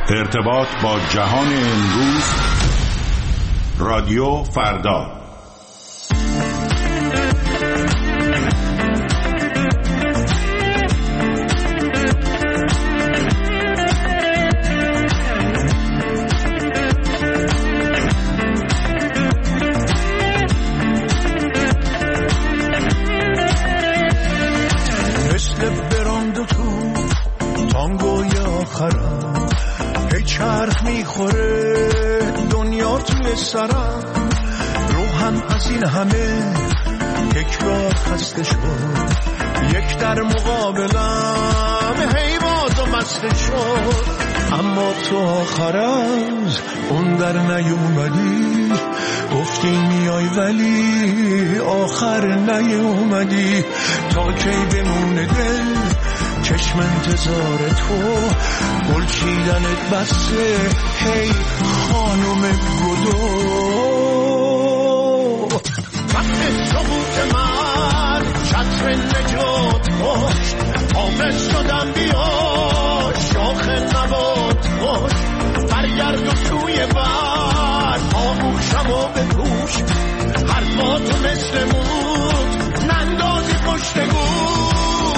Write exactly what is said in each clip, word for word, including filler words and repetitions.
ارتباط با جهان امروز، رادیو فردا. مثل براند و تو تانگوی آخرم، هی چرخ میخوره دنیا توی سرم، روحم از این همه تکرار خسته شد، یک در مقابلم هی باز و مسته شد، اما تو آخر از اون در نیومدی، گفتی میای ولی آخر نیومدی، تا کی بمونه دل چشم انتظار تو، گل چیدنت بسه هی خانم گدو. وقت سقوط من چتر نجات باش، حافظ شدم بیا شاخ نبات باش، برگرد و توی بر آغوشم و بپوش، حرفاتو مثل موت نندازی پشت گوش.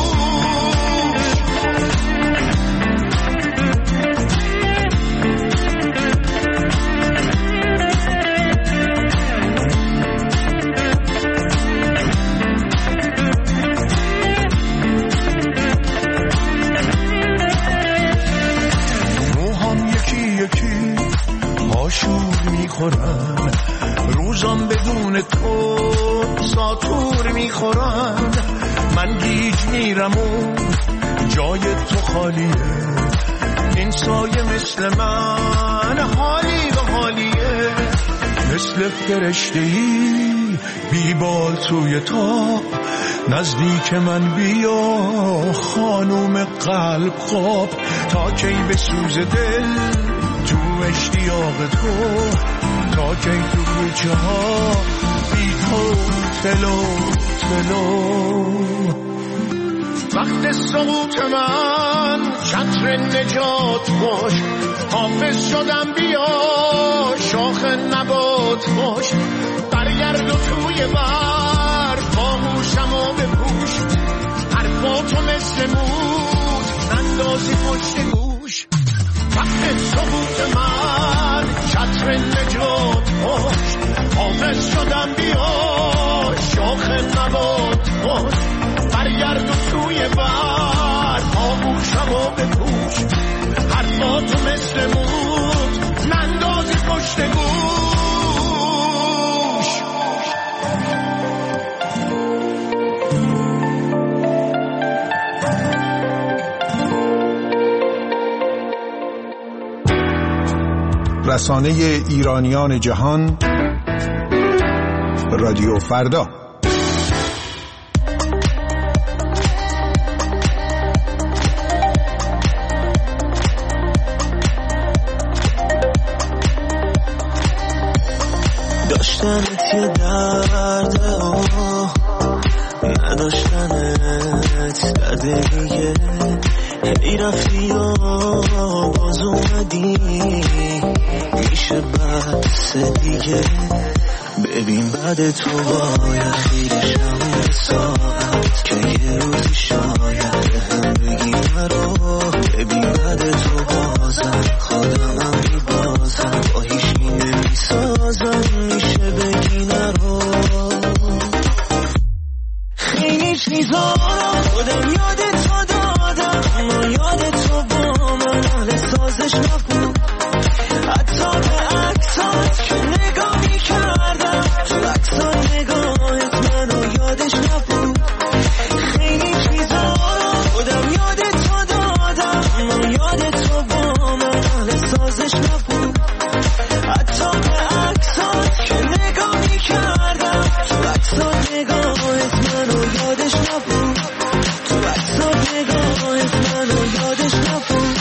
آشور میخورن روزم بدون تو، ساتور میخورن، من گیج میرم و جای تو خالیه، این سایه مثل من حالی و حالیه، مثل فرشته‌ای بیبال توی تا، نزدیک من بیا خانوم قلب خواب، تا کی بسوز دل تو اشتیاق تو، تا کی تو کوچه ها بی تو تلو تلو. وقت سقوط من چتر نجات باش، حافظ شدم بیا شاخ نبات باش، برگرد و توی بر خاموشم و بپوش، حرفاتو مثل موت نندازی پشت گوش. وقت سقوط من چتر نجات باش، حافظ شدم بیا شاخ نبات باش، برگرد و توی بر آغوشم و بپوش، حرفاتو مثل موت نندازی پشت گوش. رسانه ایرانیان جهان، رادیو فردا. داشتنت یه درده آه، نداشتنت درده دیگه، هی رفتی و باز اومدی، میشه بس دیگه، ببین بعد تو باید خیرشم به ساعت، که یه روزی شاید به هم بگی مرا، ببین بعد تو بازم خودمم میبازم، با هیچ می نمیسازم، میشه بگی نرو. خیلی چیزا خودم یاد تو دادم، اما یاد تو با من اهل سازش نبود، حتی به عکسات که نگاه میکردم، تو عکسا نگاهت منو یادش نبود. خیلی چیزا خودم یاد تو دادم، اما یاد تو با من اهل سازش نبود، حتی به عکسات که نگاه میکردم، تو عکسا نگاهت منو یادش نبود، تو عکسا نگاهت منو یادش نبود.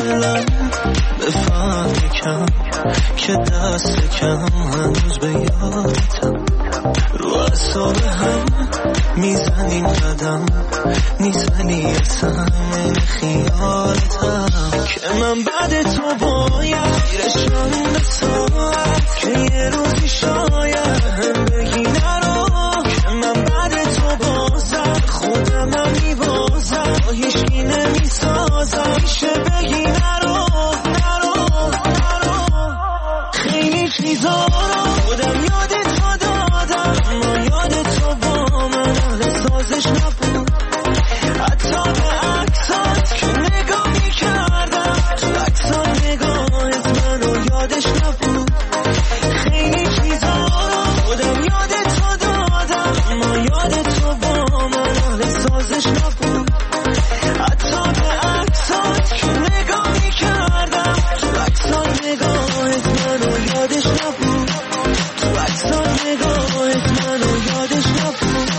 دلم بفهم یکم که دست کم هنوز به یادتم، رو اصاب هم میزنیم قدم نیست ولی اصلا خیالتم که من بعد تو باید میرشم به ساعت که یه روزی شاید هم بگی نرو که من بعد تو بازم خودم هم میبازم هیچکی نمیسازم میشه بگی نرو نرو نرو خیلی چیزا رو خودم یاد تو دادم اما یاد تو با من اهل سازش نبود، حتی به عکسات که نگاه میکردم تو عکسات نگاهت منو یادش نبود. خیلی چیزا رو خودم یاد تو دادم اما یاد تو با من اهل سازش نبود، حتی به عکسات که نگاه میکردم تو عکسات نگاهت منو یادش نبود، تو عکسات نگاهت منو یادش نبود.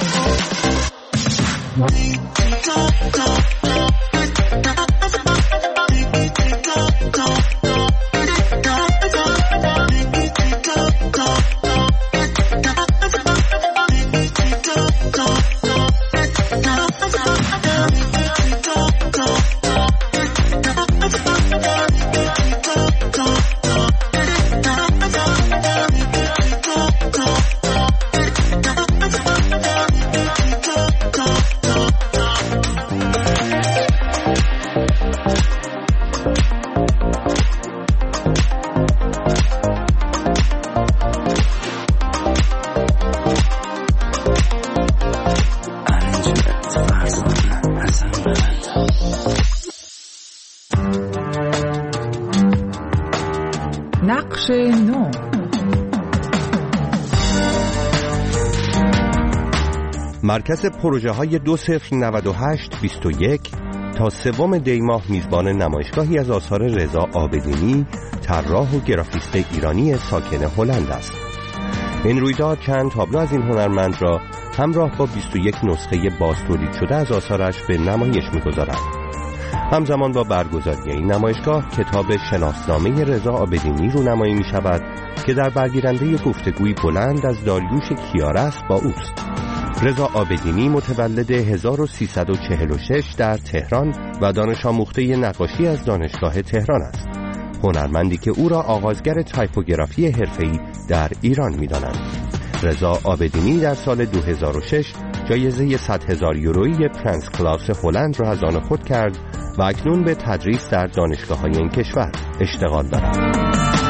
نقش نو. مرکز پروژه های دو صفر نود و هشت بیست و یک تا سوم دی ماه میزبان نمایشگاهی از آثار رضا عابدینی، طراح و گرافیست ایرانی ساکن هلند است. این رویداد چند تابلو از این هنرمند را همراه با بیست و یک نسخه باز تولید شده از آثارش به نمایش می‌گذارد. همزمان با برگزاری این نمایشگاه کتاب شناسنامه رضا عابدینی رونمایی می‌شود که در برگیرنده گفتگوی بلند از داریوش کیارست با اوست. رضا عابدینی متولد هزار و سیصد و چهل و شش در تهران و دانش آموخته نقاشی از دانشگاه تهران است. هنرمندی که او را آغازگر تایپوگرافی حرفه‌ای در ایران می‌دانند. رضا عابدینی در سال دو هزار و شش جایزه صد هزار یورویی پرنس کلاس هلند را از آن خود کرد و اکنون به تدریس در دانشگاه‌های این کشور اشتغال دارد.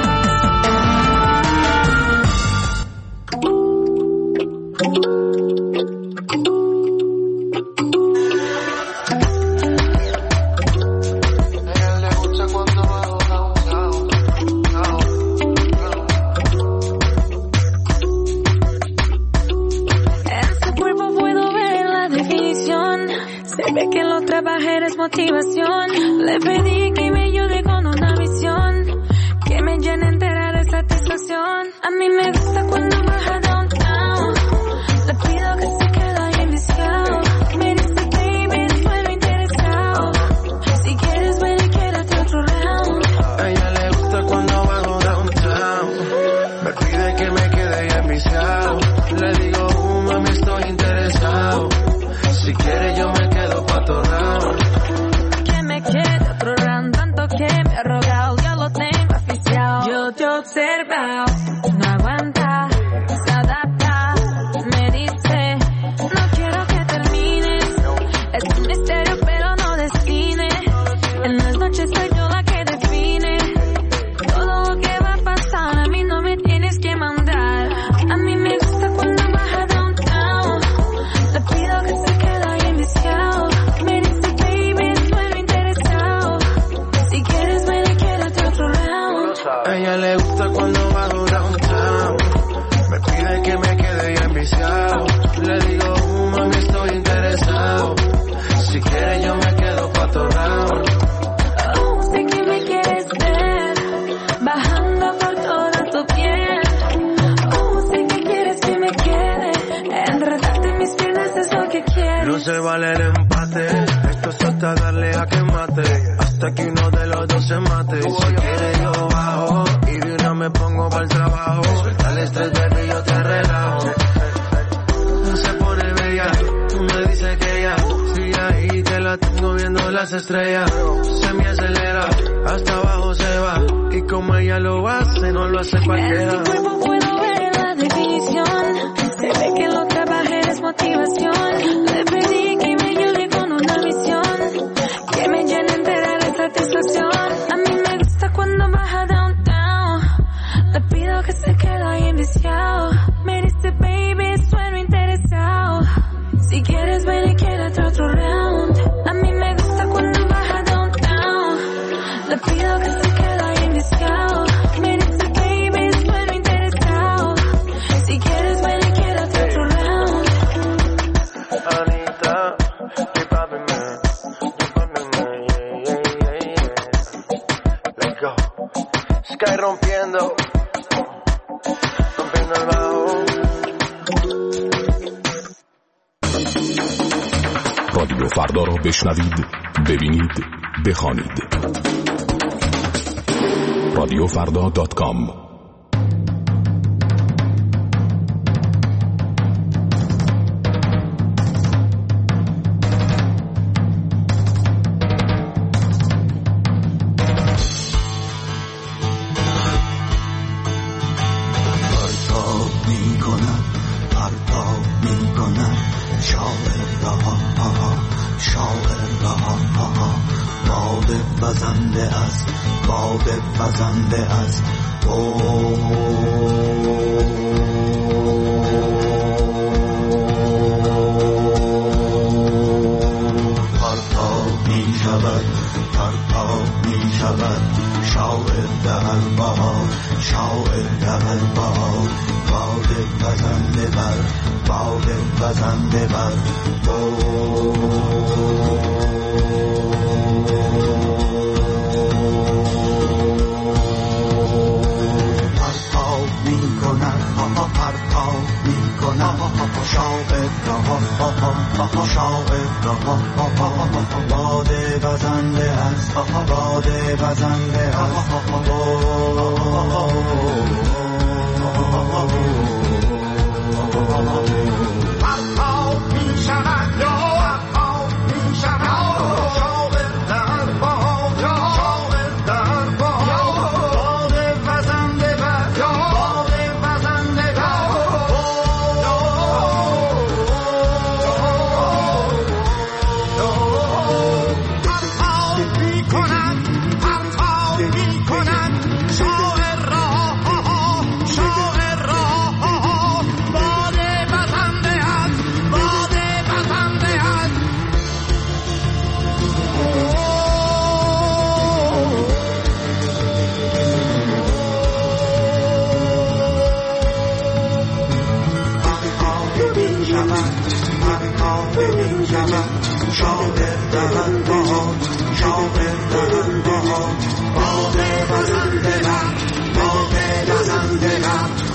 Motivación, le pedí que me ayude con una visión que me llene entera de satisfacción. A mí me gusta cuando baja downtown, le pido que se quede ahí enviciado. Me dice baby, estoy lo interesado, si quieres ven y quédate otro round. A ella le gusta cuando bajo downtown, me pide que me quede ahí enviciado. Le digo, uh, mami, estoy interesado, si quieres yo me quedo pa' tu round. Quiere otro round, tanto que me ha rogado, ya lo tengo oficial. Yo te he observado, no aguanta, se adapta, me dice, no quiero que termines, es un misterio pero no destine, en las noches soy yo la que define, todo lo que va a pasar a mí no me tienes que mandar, a mí me gusta cuando baja downtown, le pido que se quede ahí enviciado, me dice a ella le gusta cuando bajo downtown, me pide que me quede ya enviciado. Le digo, uh, mami, estoy interesado, si quieres yo me quedo pa' tu round. Oh, sé que me quieres ver, bajando por toda tu piel. Oh, sé que quieres que me quede, enredarte mis piernas es lo que quieres. No se vale el empate, esto es hasta darle a que mate, hasta que uno de los dos se mate. Si quiere yo bajo y de una me pongo para el trabajo. Suelta el estrés, baby, yo te relajo. Se pone bella, tú me dices que ya, sí, ahí te la tengo viendo las estrellas. Se me acelera, hasta abajo se va, y como ella lo hace, no lo hace cualquiera. En tu cuerpo puedo ver la definición, se ve que lo trabajé es motivación. Le pedí que me ayude con una misión, que me llene entera de satisfacción. A mí me gusta cuando baja downtown, le pido que se quede ahí enviciado. Me dice baby, sueno interesado, si quieres ven y quédate otro round. A mí me gusta cuando baja downtown, le pido que se quede ahí enviciado. Me dice baby, sueno interesado, si quieres ven y quédate otro round. Anita, keep popping man, keep popping man, yeah, yeah, yeah, yeah. Let's go. Sky rompiendo, rompiendo el bajo. رادیو فردا را بشنوید، ببینید، بخوانید. رادیو فردا دات کام. وزنده از پرتاب می شود پرتاب می شود شاعر در بهار شاعر در بهار باد وزنده بر باد وزنده بر شاعر باد وزنده است باد وزنده است پرتاب می شود یا پرتاب می شود شاعر در باد شاعر در باد باد وزنده باد باد وزنده باد پرتاب می کند پرتاب می کند شاعر را شاعر را باد وزنده است باد وزنده است شاعر در باد شاعر در باد باد وزنده است باد وزنده است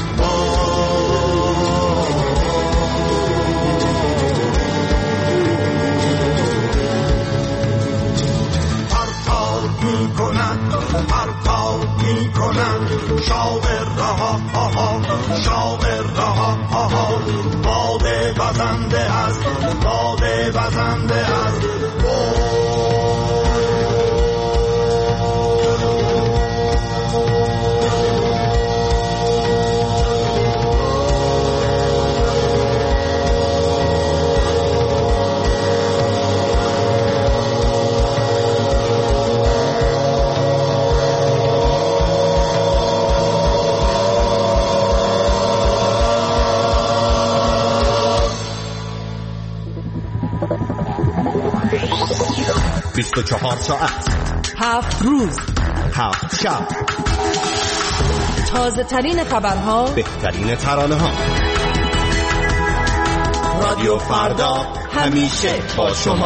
پرتاب می کند پرتاب می کند شاعر را شاعر را باد وزنده است باد وزنده است بیست و چهار ساعت هفت روز هفت شب تازه ترین خبرها بهترین ترانه ها رادیو فردا همیشه با شما.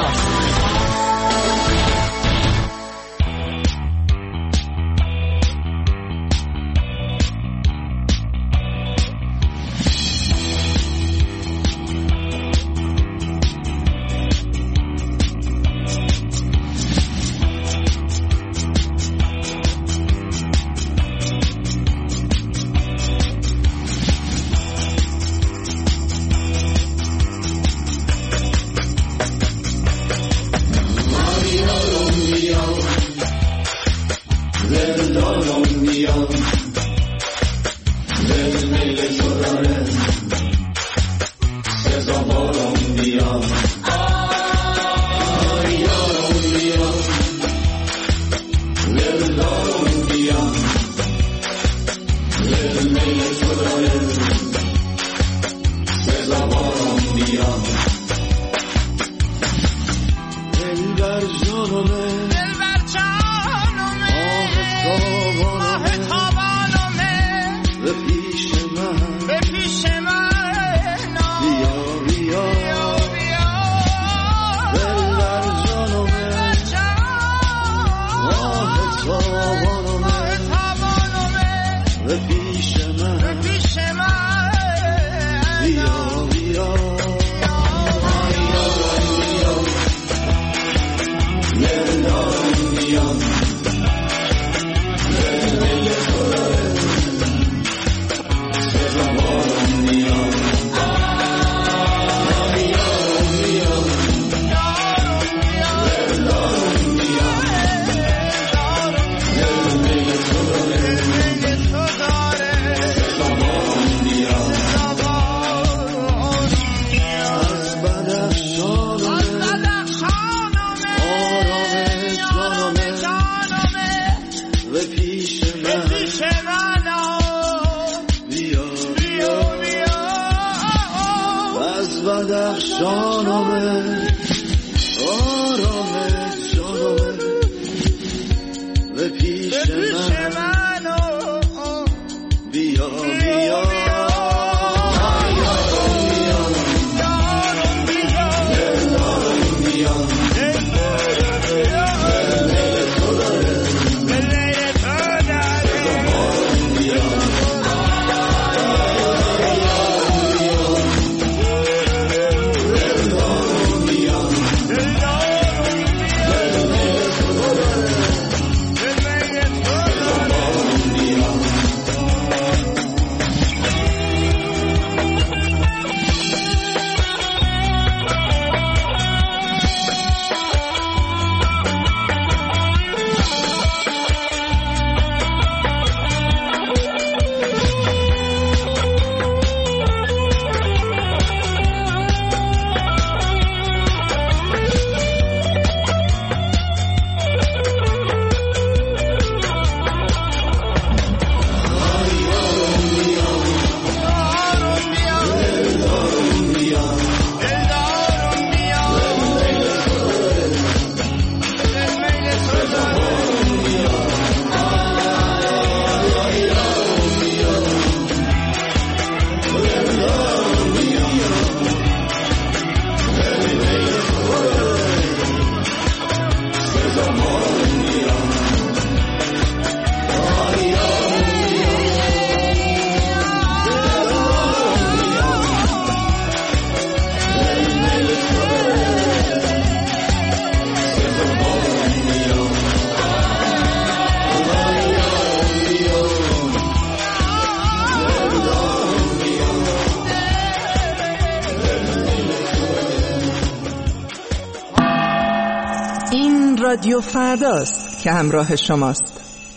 رادیو فرداست که همراه شماست.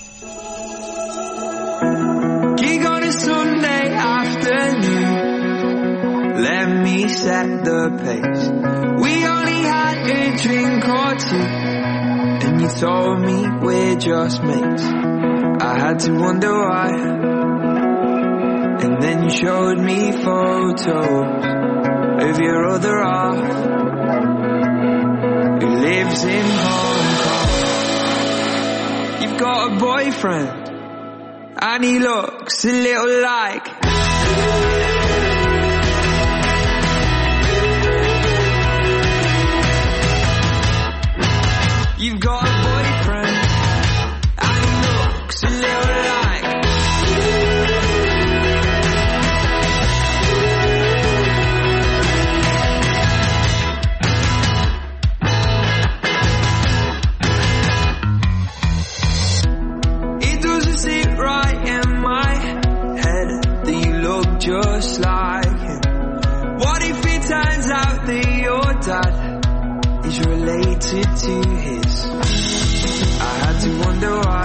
Gig on a Sunday afternoon, let me set the pace. We only had a drink or two, and you told me we're just mates. I had to wonder why, and then you showed me photos of your other half who lives in Hong Kong. You've got a boyfriend, and he looks a little like You've got a boyfriend, and he looks a little like It doesn't sit right in my head that you look just like him. What if it turns out that your dad is related to his? I had to wonder why,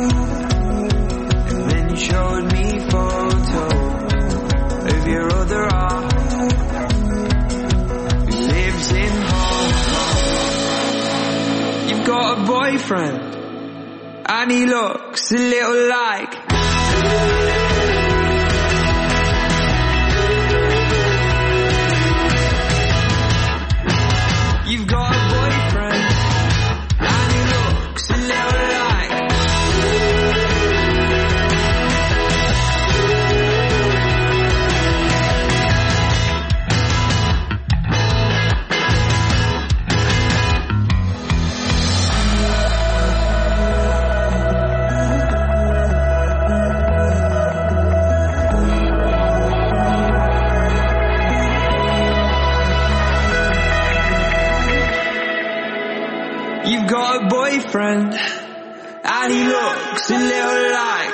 and then you showed me photos of your other half who lives in Hong Kong. You've got a boyfriend, and he looks a little like. You've got a boyfriend, and he looks a little like. You've got a boyfriend, and he looks a little like.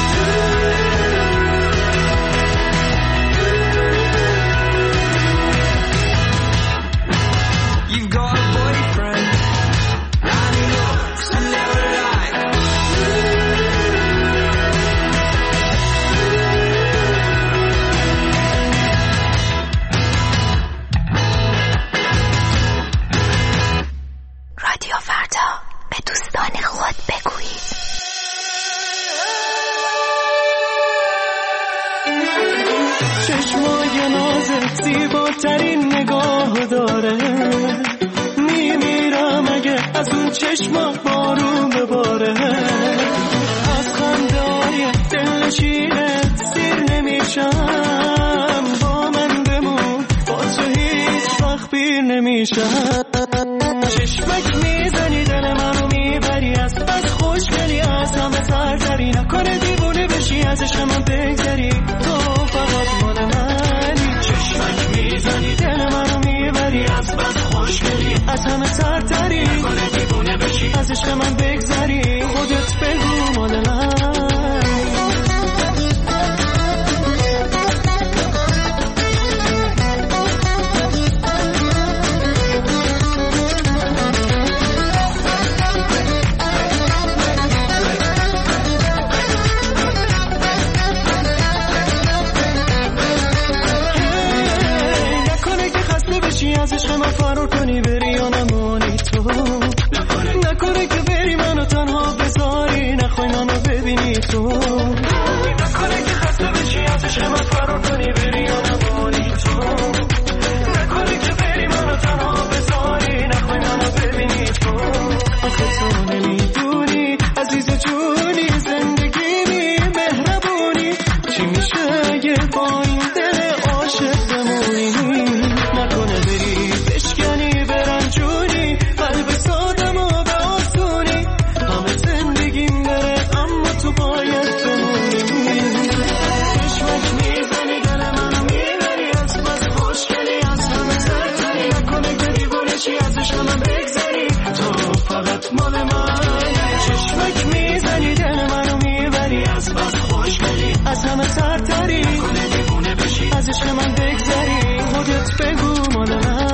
You've got a boyfriend, and he looks a little like. رادیو فردا، به دوستان خود بگویید. چشمای نازت زیباترین نگاه داره، میمیرم اگه از اون چشما بارون بباره. از خنده های دلنشینت سیر نمیشم، با من بمون، با تو هیچ وقت بیر نمیشم. چشمک میزنی دل منو میبری، از بس خوشگلی، از همه سرتری، نکنه دیوونه بشی ازش من بگذری، تو فقط مال منی. چشمک میزنی دل منو میبری، از بس خوشگلی، از همه سرتری، نکنه دیوونه بشی ازش من بگذری، خودت بگو مال منی. ازش من فرار کنی بری یا نمانی تو، نکنه که بری منو تنها بذاری، نخوای منو ببینی تو، نکنه که خسته بشی ازش من فرار کنی بری یا نمانی تو، نکنه که بری منو تنها بذاری، نخوای منو ببینی تو. آخه تو نمیدونی عزیز جونی، زندگی بی مهربونی، چی میشه اگه با این دل عاشق بمونی، نکنه بری بشکنی برنجونی، قلب سادم و به آسونی، همه زندگیم بره اما تو باید بمونی. چشمک میزنی دل منو میبری، از بس خوشگلی، از همه سرتری، نکنه که دیوونه چی ازش من بگذری، تو فقط مال منی. چشمک میزنی دل منو میبری، از بس خوشگلی، از همه سرتری، نکنه دیوونه بشی ازش من بگذری، خودت بگو مال من.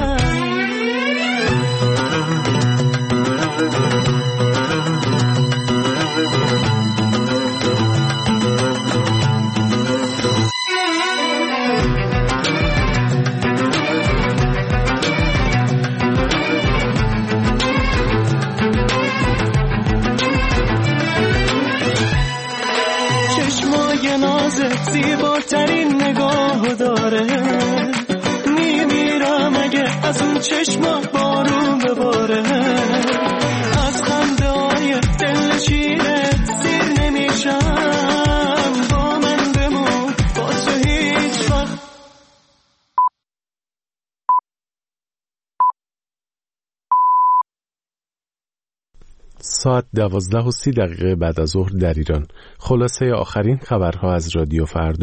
چشمای نازت زیباترین نگاه داره، میمیرم اگه از اون چشما بارون بباره. از خنده های دلنشینت سیر نمیشم، با من بمون، با تو هیچ وقت. ساعت دوازده و سی دقیقه بعد از ظهر در ایران. خلاصه آخرین خبرها از رادیو فردا.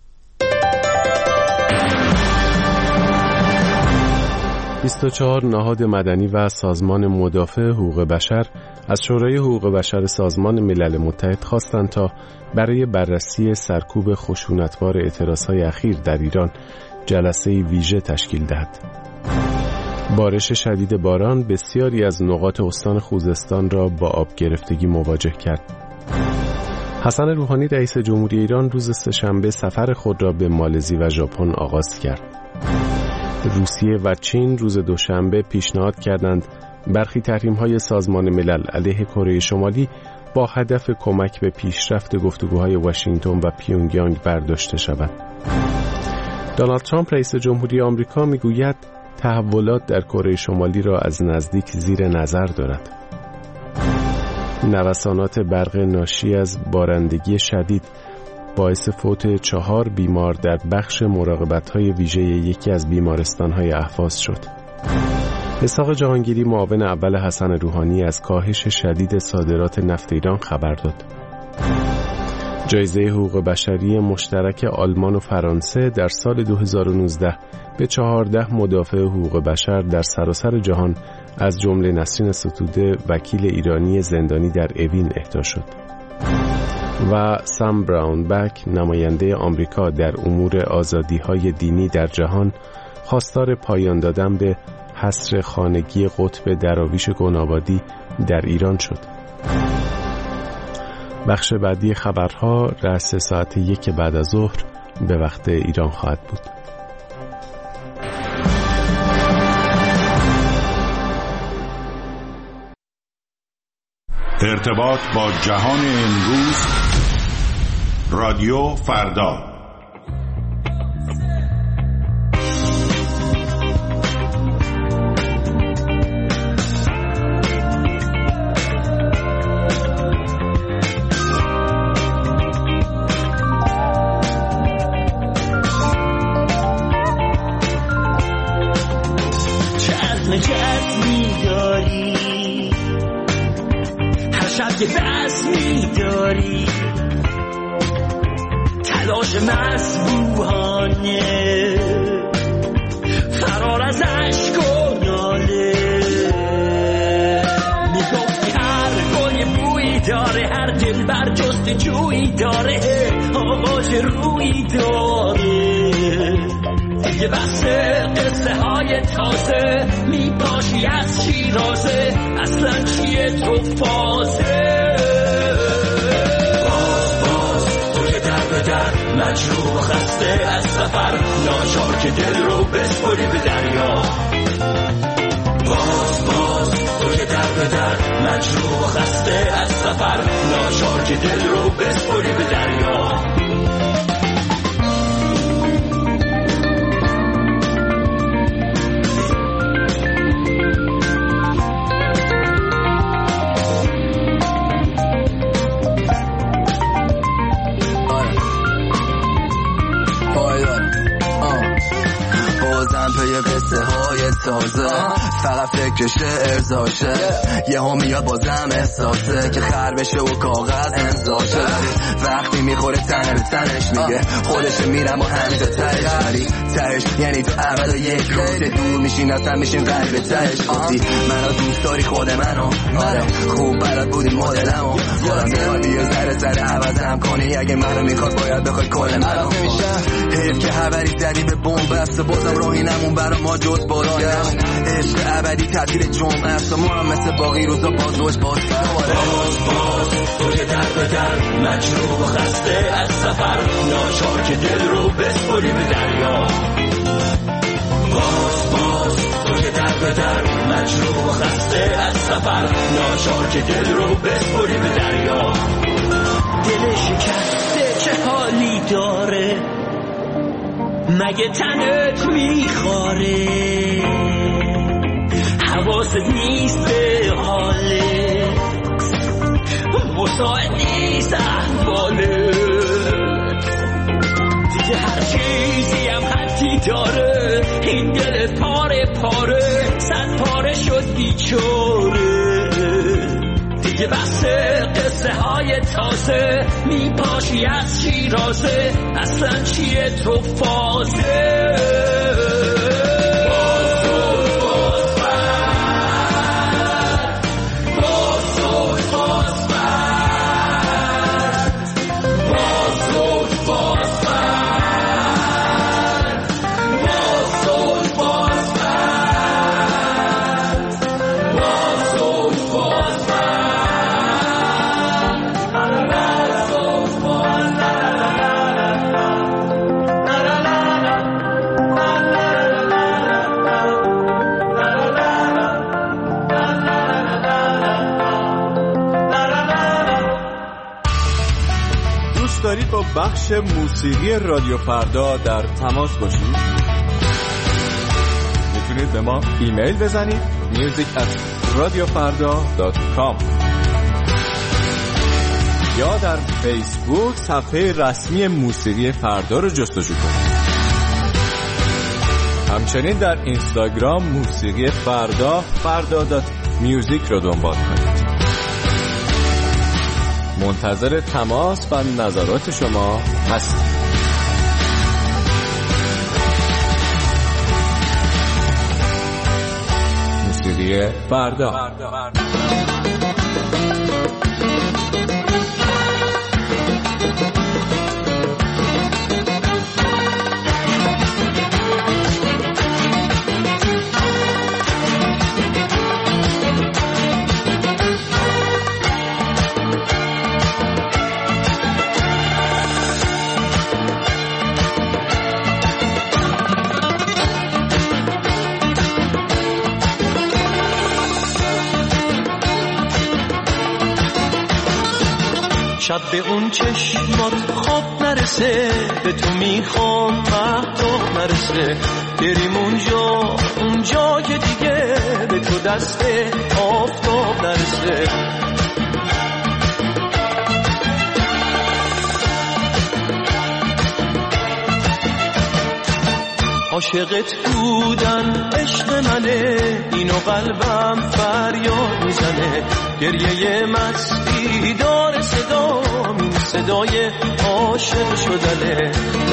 بیست و چهار نهاد مدنی و سازمان مدافع حقوق بشر از شورای حقوق بشر سازمان ملل متحد خواستند تا برای بررسی سرکوب خشونتبار اعتراضهای اخیر در ایران جلسه ویژه تشکیل دهد. بارش شدید باران بسیاری از نقاط استان خوزستان را با آب گرفتگی مواجه کرد. حسن روحانی رئیس جمهوری ایران روز سه‌شنبه سفر خود را به مالزی و ژاپن آغاز کرد. روسیه و چین روز دوشنبه پیشنهاد کردند برخی تحریم‌های سازمان ملل علیه کره شمالی با هدف کمک به پیشرفت گفتگوهای واشنگتن و پیونگیانگ برداشته شود. دونالد ترامپ رئیس جمهوری آمریکا میگوید تحولات در کره شمالی را از نزدیک زیر نظر دارد. نوسانات برق ناشی از بارندگی شدید باعث فوت چهار بیمار در بخش مراقبت‌های ویژه یکی از بیمارستان‌های اهواز شد. اسحاق جهانگیری معاون اول حسن روحانی از کاهش شدید صادرات نفت ایران خبر داد. جایزه حقوق بشری مشترک آلمان و فرانسه در سال دو هزار و نوزده به چهارده مدافع حقوق بشر در سراسر جهان از جمله نسرین ستوده وکیل ایرانی زندانی در اوین اهدا شد. و سام براونبک نماینده آمریکا در امور آزادی‌های دینی در جهان خواستار پایان دادن به حصر خانگی قطب دراویش گنابادی در ایران شد. بخش بعدی خبرها رأس ساعت یک بعد از ظهر به وقت ایران خواهد بود. ارتباط با جهان امروز، رادیو فردا. که بس می‌داری تلاش مسبوحانه فرار از عشق و ناله میگفتی هر گل بویی داره، هر دل بر جست جویی داره، آواز رویی داره، دیگه بس قصه های تازه میپاشی از شیرازه، اصلا چیه تو فازه؟ باز باز تو که در به در مجروح و خسته از سفر، ناچار که دل رو بسپری به دریا. باز باز تو که در به در مجروح و خسته از سفر، ناچار که دل رو بسپری به دریا. تازه فقط فکر شعر زاشه، یه ها میاد بازم احساسه که خر بشه و کاغذ امضاشه، وقتی میخوره تنه به تنش میگه خودش میرم و همین تا تهش، ولی تهش یعنی تو اول و یک روز دور میشین اصلا میشین غریب تهش. گفتی منو دوست داری خود منو، آره خوب بلد بودی مدلمو، خودم میخواد یه ذره ذره عوضم کنی، اگه منو میخواد باید بخوای کل منو. حیف که خبری زدی به بمب بسته، بازم راهی نمون برا ما جز باران، عشق ابدی تعطیل جمعه است و ما هم مثل باقی روزا باز روش باز باز باز تو که در به در مجروح و خسته از سفر، ناچار که دل رو بسپری به دریا. باز باز تو که در به در مجروح و خسته از سفر، ناچار که دل رو بسپری به دریا. دل شکسته چه حالی داره، مگه تنت میخواره، حواست نیست به حاله، مساعد نیست احوالت، دیگه هر چیزی هم حدی داره، این دل پاره پاره صد پاره شد بیچاره، دیگه بس قصه های تازه میپاشی از شیرازه، اصلا چیه تو فازه؟ دارید با بخش موسیقی رادیو فردا در تماس باشید، میتونید به ما ایمیل بزنید میوزیک ات رادیو فردا دات کام یا در فیسبوک صفحه رسمی موسیقی فردا رو جستجو کنید. همچنین در اینستاگرام موسیقی فردا فردا دات میوزیک رو دنبال کنید. منتظر تماس و نظرات شما هستیم. موسیقی فردا. شب به اون چشمات خواب نرسه، به تو میخوام مهتاب نرسه، بریم اونجا اونجا که دیگه به تو دست آفتاب نرسه. عاشقت بودن عشق منه، اینو قلبم فریاد میزنه، گریه مستی داره صدا، این صدای عاشق شدنه.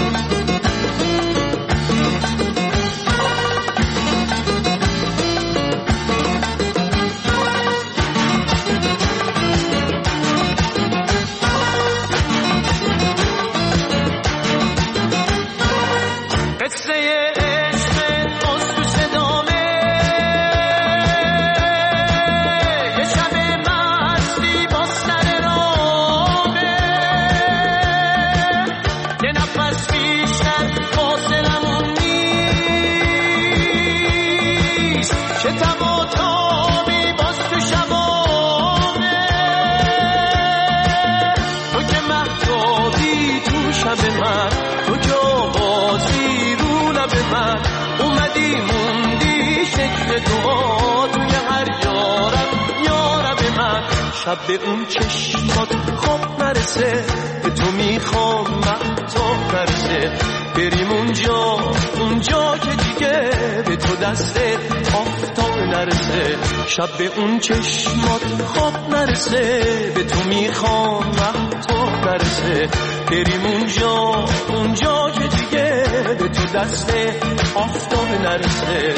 شب به اون چشمات خواب نرسه، به تو میخوام مهتاب نرسه، بریم اونجا اونجا که دیگه به تو دست آفتاب نرسه. شب به اون چشمات خواب نرسه، به تو میخوام مهتاب نرسه، بریم اونجا اونجا که دیگه به تو دست آفتاب نرسه.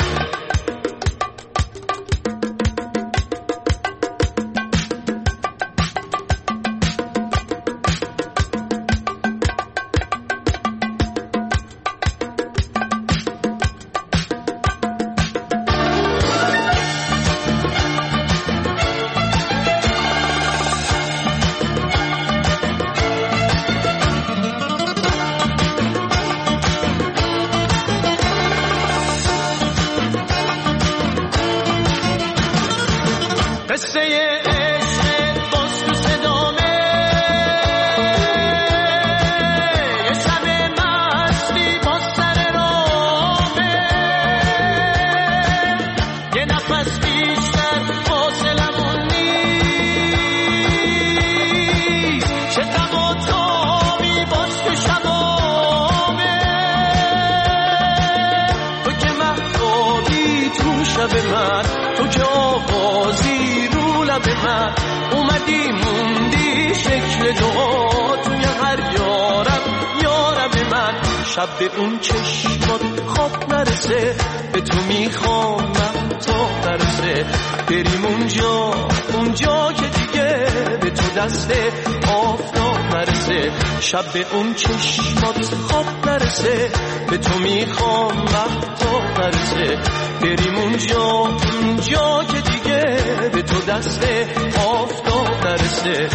شب به اون چشمات خواب نرسه، به تو میخوام مهتاب نرسه، بریم اونجا اونجا که دیگه به تو دست آفتاب نرسه. شب به اون چشمات خواب نرسه، به تو میخوام مهتاب نرسه، بریم اونجا اونجا که دیگه به تو دست آفتاب نرسه.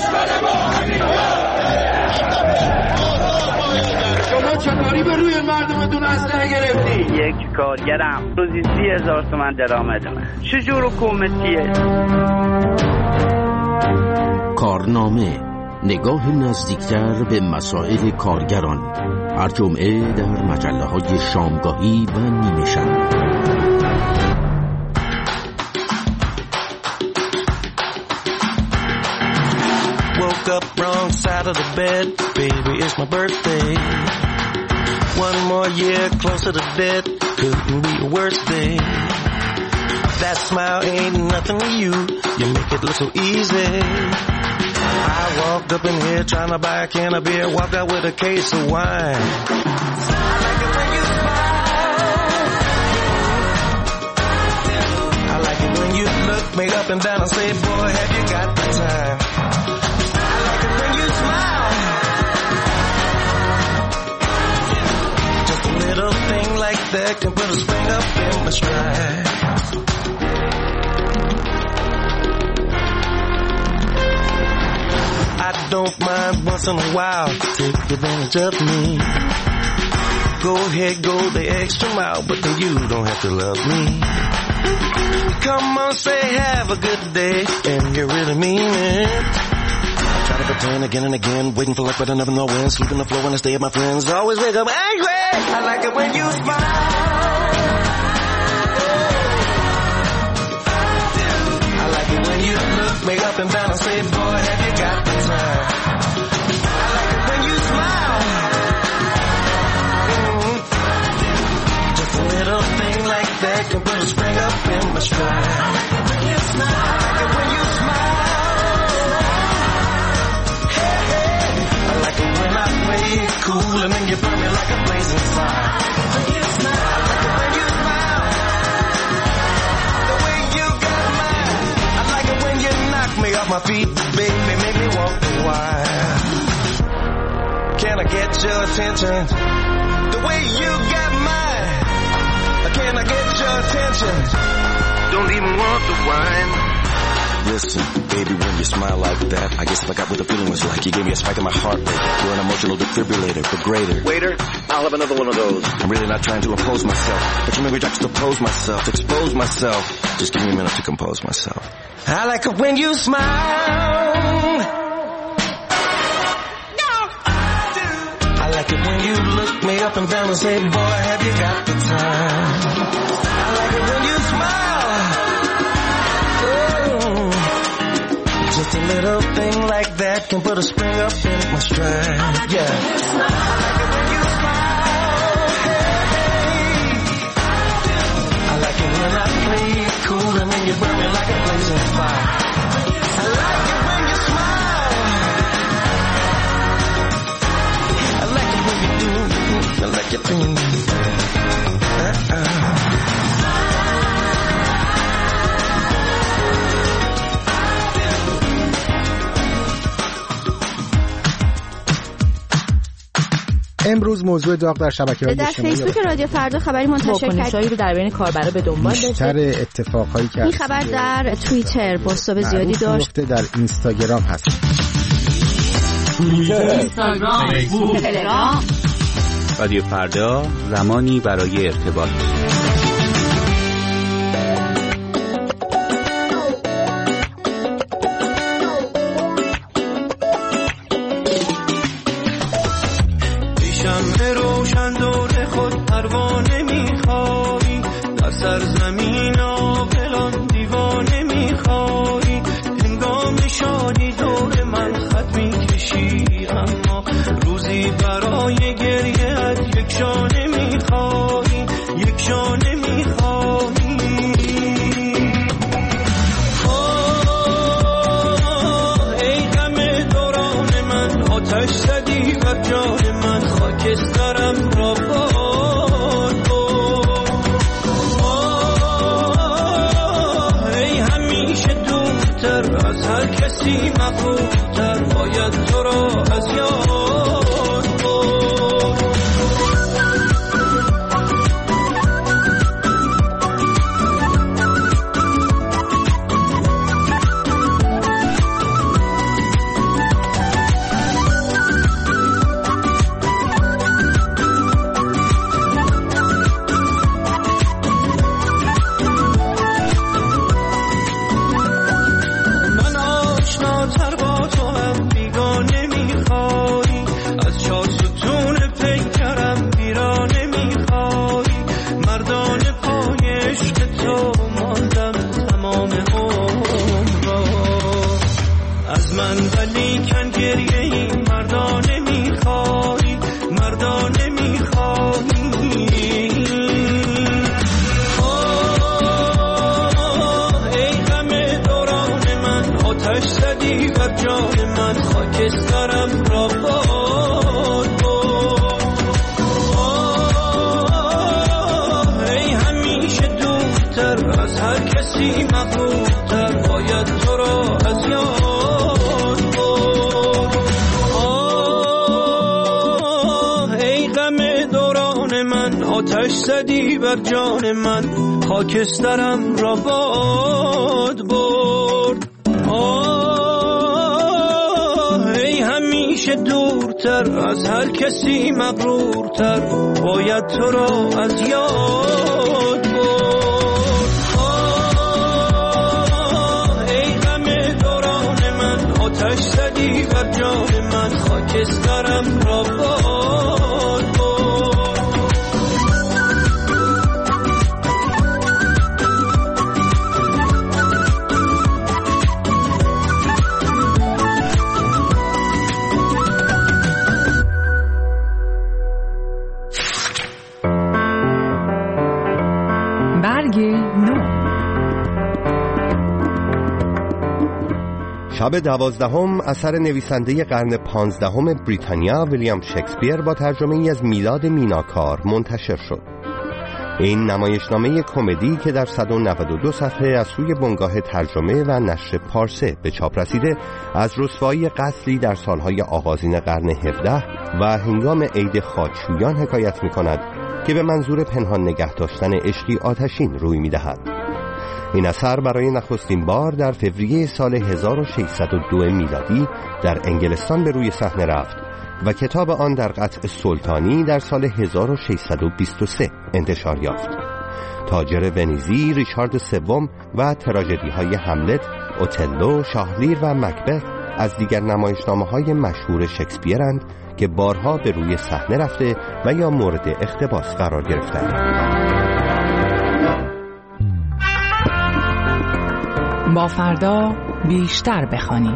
چطوری به روی مرد کدومتون اسلحه گرفتی؟ یک کارگرم روزی سی هزار تومن درآمد من. چجور حکومتیه؟ کارنامه، نگاه نزدیکتر به مسائل کارگران، هر جمعه در مجله های شامگاهی و نیمه شب. Woke up wrong side of the bed, baby, it's my birthday. One more year closer to death, couldn't be a worse day. That smile ain't nothing to you, you make it look so easy. I walked up in here trying to buy a can of beer, walked out with a case of wine. I like it when you smile. I like it when you look me up and down and say, boy, have you got the time? I like it when you smile. Just a little thing like that can put a spring up in my stride. I don't mind once in a while, take advantage of me. Go ahead, go the extra mile, but then you don't have to love me. Come on, say have a good day, and you really mean it. Try to pretend again and again, waiting for luck but I never know when. Sleep on the floor when I stay at my friends, always wake up angry. I like it when you smile. I like it when you look me up and down and say, boy, have you got the time? I like it when you smile. Mm-hmm. Just a little thing like that can put a spring up in my stride. I like it when you smile. Hey, hey. I like it when I play it cool and then you burn me like a blazing fire. I like it when you smile. The way you got mine. I like it when you knock me off my feet, baby, make me walk a while. Can I get your attention? The way you got mine. Can I get your attention? Don't even want the wine. Listen, baby, when you smile like that, I guess if I got what the feeling was like, you gave me a spike in my heart rate. You're an emotional defibrillator, but greater. Waiter, I'll have another one of those. I'm really not trying to impose myself, but you make me juxtapose myself, expose myself. Just give me a minute to compose myself. I like it when you smile. No, I do. I like it when you look me up and down and say, boy, have you got the time? I like it when you smile. Oh, just a little thing like that can put a spring up in my stride. Yeah. I like it when you smile. Hey. I like it when I play it cool and then you burn me like a blazing fire. I like it when you smile. I like it when you do. I like it when you do. Uh-uh. امروز موضوع داغ در شبکه‌های اجتماعی در فیسبوک رادیو فردا خبری منتشر کرد رو در بین کاربرا به دنبال داشت. بیشتر اتفاقایی که این خبر در توییتر بازتاب زیادی داشت. در اینستاگرام هست. توییتر، اینستاگرام، فیسبوک، تلگرام. رادیو فردا، زمانی برای ارتباط. سرزمین عاقلان دیوانه میخوایی هنگام شادی دور من خط میکشی اما روزی برای گریه از یک شانه میخوایی یک شانه میخوایی ای غم دوران من آتش زدی بر جان من خاکسترم را باد از هر کسی مغرورتر باید تو را از یاد برد. کسی مغرورتر باید تو را از یاد برد. آه ای غم دوران من، آتش زدی بر جان من، خاکسترم را باد برد. آه ای همیشه دورتر از هر کسی مغرورتر باید تو را از یاد برد. آه ای غم دوران من، آتش زدی بر جان من، خاکسترم را باد برد. شب دوازدهم اثر نویسنده قرن پانزدهم بریتانیا ویلیام شکسپیر با ترجمه ای از میلاد میناکار منتشر شد. این نمایشنامه کمدی که در صد و نود و دو صفحه از سوی بنگاه ترجمه و نشر پارسه به چاپ رسیده، از رسوایی قتلی در سالهای آغازین قرن هفدهم و هنگام عید خاکشویان حکایت می کند که به منظور پنهان نگه داشتن عشقی آتشین روی می دهد. این اثر برای نخستین بار در فوریه سال هزار و ششصد و دو میلادی در انگلستان به روی صحنه رفت و کتاب آن در قطع سلطانی در سال هزار و ششصد و بیست و سه انتشار یافت. تاجر ونیزی ریچارد سوم و تراژدی‌های هملت، اوتلو، شاهلیر و مکبث از دیگر نمایشنامه‌های مشهور شکسپیرند که بارها به روی صحنه رفته و یا مورد اقتباس قرار گرفتند. با فردا بیشتر بخوانیم.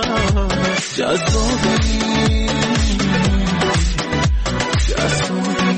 جذابی جذابی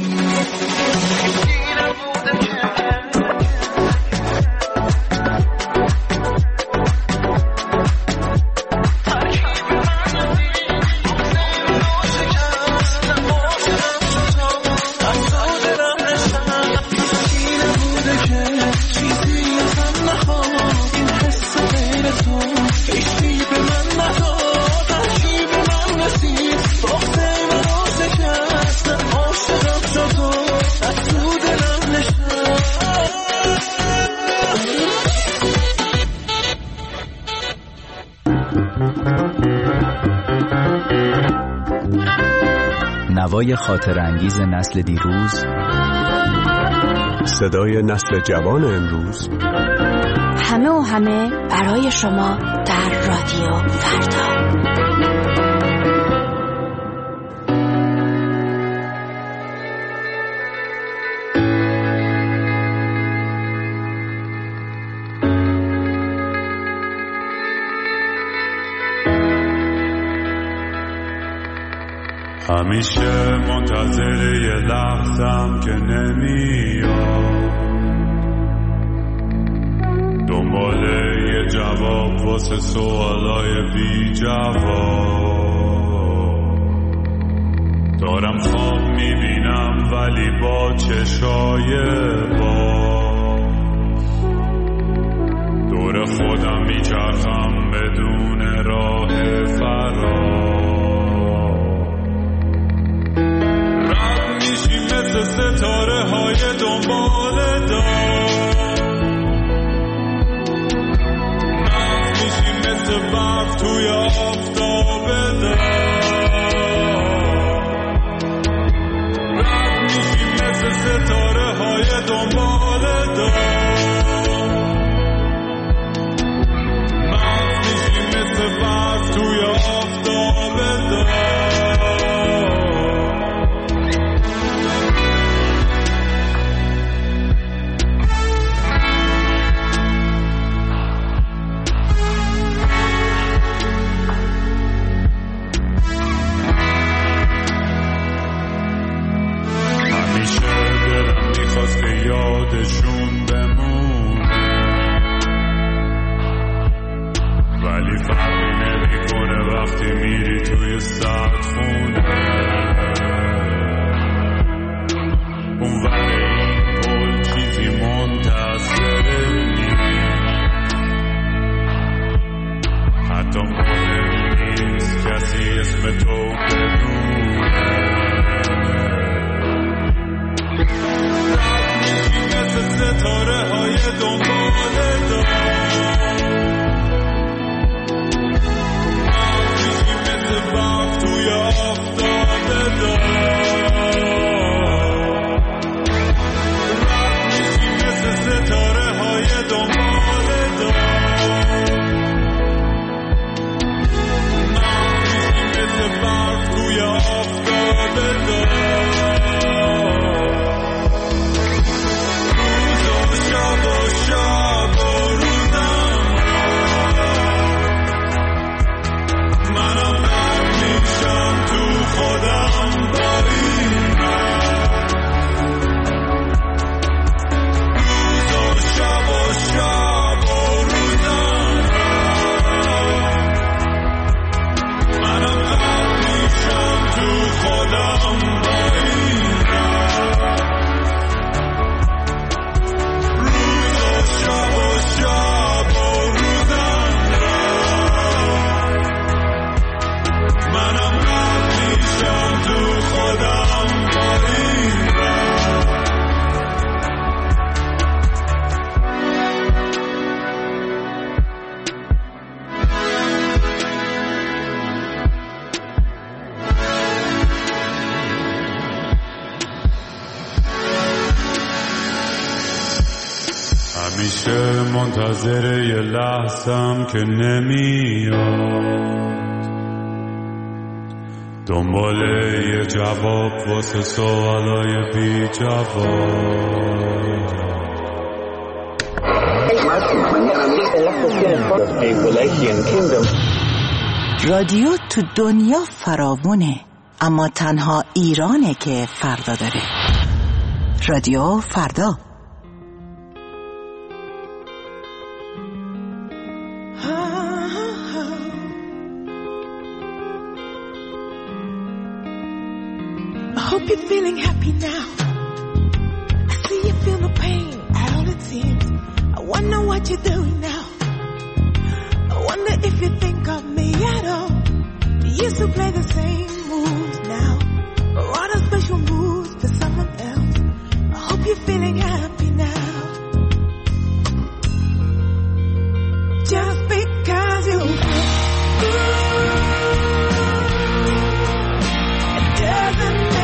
نوای خاطر انگیز نسل دیروز، صدای نسل جوان امروز، همه و همه برای شما در رادیو فردا. همیشه منتظر یه لحظم که نمیاد، دنبال یه جواب واسه سوالای بی جواب. دارم خواب میبینم ولی با چشای باز، دور خودم میچرخم بدون راه فرار. مثل ستاره های دنبال دار، مغز میشیم مثل برف توی آفتاب دار. رد میشیم مثل ستاره های دنبال دار، مغز میشیم مثل برف توی آفتاب دار. یادشون بمونه ولی فرقی نمیکنه وقتی میری توی سرد خونه. اون ولی این پل چیزی منتظر نیست، حتی مهم نیست کسی اسم تو بدونه. ستاره های دنبال دار، میشیم مثل برف توی آفتاب دار. میشیم مثل ستاره های دنبال دار، میشیم مثل برف توی آفتاب دار. همیشه منتظر یه لحظم که نمیاد، دنبال یه جواب واسه سوالای بی جواب. رادیو تو دنیا فراوونه، اما تنها ایرانه که فردا داره. رادیو فردا. Hope you're feeling happy now. I see you feel the pain at all it seems. I wonder what you're doing now. I wonder if you think of me at all. Do you still play the same moves now, or are there special moves for someone else? I hope you're feeling happy now. Just because you feel, it doesn't matter.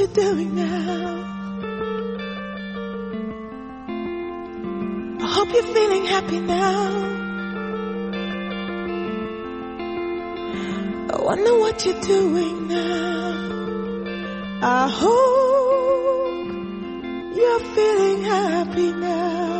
you're doing now. I hope you're feeling happy now. I wonder what you're doing now. I hope you're feeling happy now.